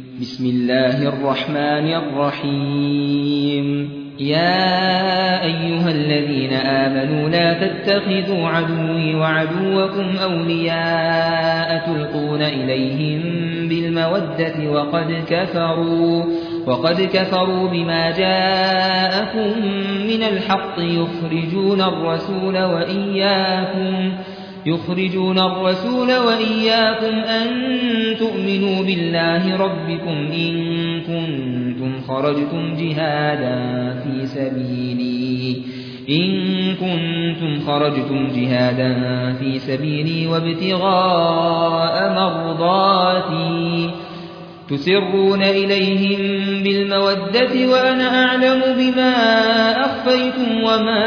بسم الله الرحمن الرحيم يا أيها الذين آمنوا لا تتخذوا عدوي وعدوكم أولياء تلقون إليهم بالمودة وقد كفروا بما جاءكم من الحق يخرجون الرسول وإياكم أن تؤمنوا بالله ربكم إن كنتم خرجتم جهادا في سبيلي وابتغاء مرضاتي تسرون إليهم بالمودة وأنا أعلم بما أخفيتم وما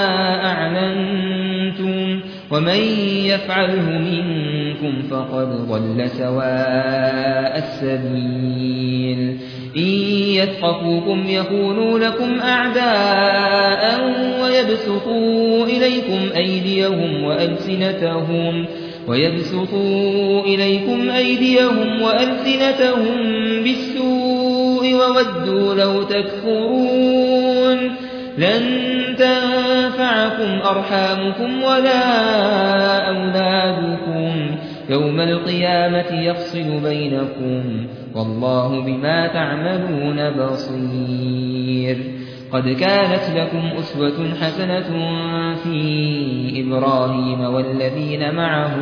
أعلنتم ومن يفعله منكم فقد ضل سواء السبيل إن يثقفوكم يكونوا لكم أعداء ويبسطوا إليكم أيديهم وألسنتهم بالسوء وودوا لو تكفرون لن تنفعكم أرحامكم ولا أولادكم يوم القيامة يفصل بينكم والله بما تعملون بصير قد كانت لكم أسوة حسنة في إبراهيم والذين معه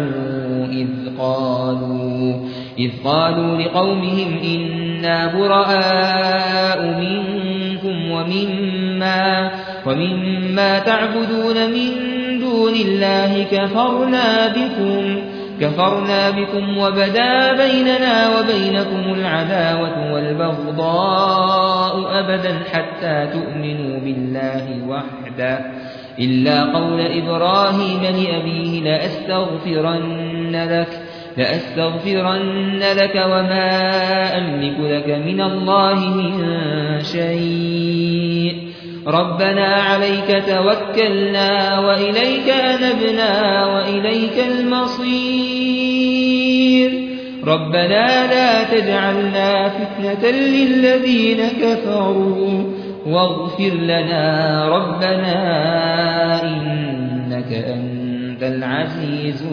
إذ قالوا لقومهم إنا براء منكم ومما تعبدون من دون الله كفرنا بكم وبدا بيننا وبينكم العداوة والبغضاء أبدا حتى تؤمنوا بالله وحده إلا قول إبراهيم لأبيه لأستغفرن لك وما أملك لك من الله من شيء ربنا عليك توكلنا وإليك أنبنا وإليك المصير ربنا لا تجعلنا فتنة للذين كفروا واغفر لنا ربنا إنك أنت العزيز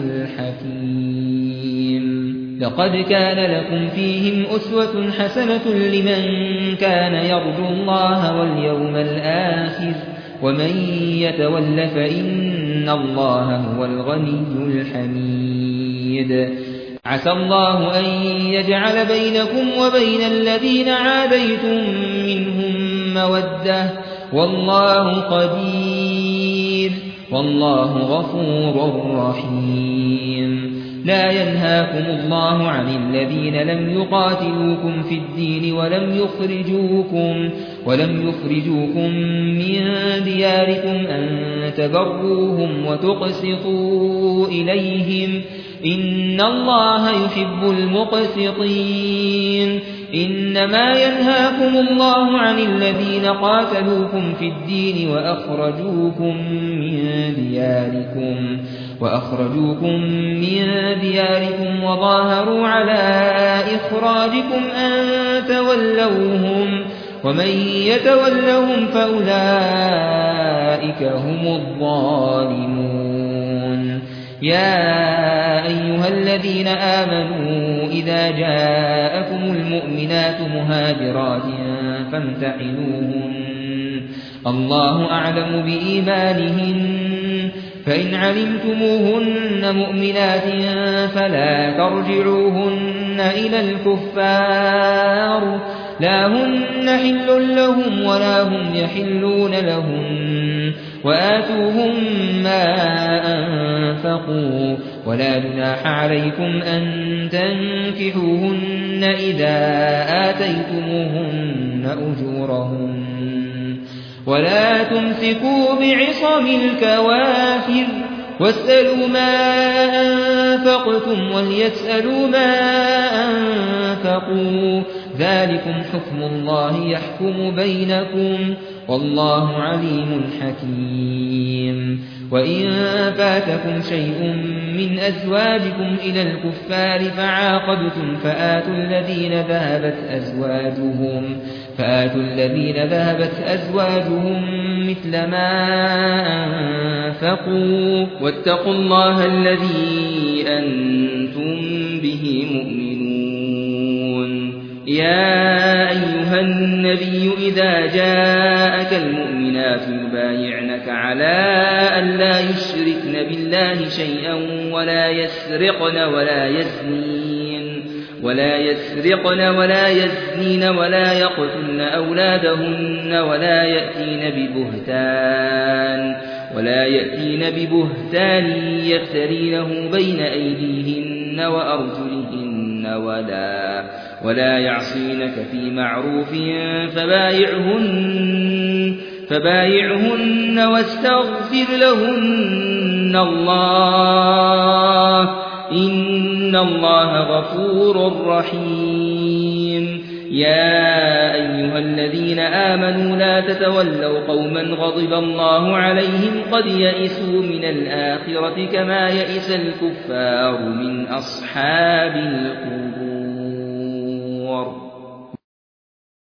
الحكيم لقد كان لكم فيهم أسوة حسنة لمن كان يرجو الله واليوم الآخر ومن يتول فإن الله هو الغني الحميد عسى الله أن يجعل بينكم وبين الذين عاديتم منهم مودة والله قدير والله غفور رحيم لا ينهاكم الله عن الذين لم يقاتلوكم في الدين ولم يخرجوكم من دياركم أن تبروهم وتقسطوا إليهم إن الله يحب المقسطين إنما ينهاكم الله عن الذين قاتلوكم في الدين وأخرجوكم من دياركم وظاهروا على إخراجكم أن تولوهم ومن يتولهم فأولئك هم الظالمون يا أيها الذين آمنوا إذا جاءكم المؤمنات مهاجرات فامتحنوهن الله أعلم بإيمانهن فإن علمتموهن مؤمنات فلا ترجعوهن إلى الكفار لا هن حل لهم ولا هم يحلون لهم وآتوهم ما أنفقوا ولا جناح عليكم أن تنكحوهن إذا آتيتموهن أجورهن ولا تمسكوا بعصم الكوافر واسألوا ما أنفقتم وليسألوا ما أنفقوا ذلكم حكم الله يحكم بينكم والله عليم حكيم وإن فاتكم شيء من أزواجكم إلى الكفار فعاقبتم فآتوا الذين ذهبت أزواجهم مثل ما أنفقوا واتقوا الله الذي أنتم به مؤمنون. يا أيها النبي إذا جاءك المؤمنات يبايعنك على أن لا يشركن بالله شيئا ولا يسرقن ولا يزنين ولا يقتلن أولادهن ولا يأتين ببهتان يفترينه بين أيديهن وأرجلهن ولا يعصينك في معروف فبايعهن واستغفر لهن الله إن الله غفور رحيم. يا أيها الذين آمنوا لا تتولوا قوما غضب الله عليهم قد يئسوا من الآخرة كما يئس الكفار من أصحاب القبور.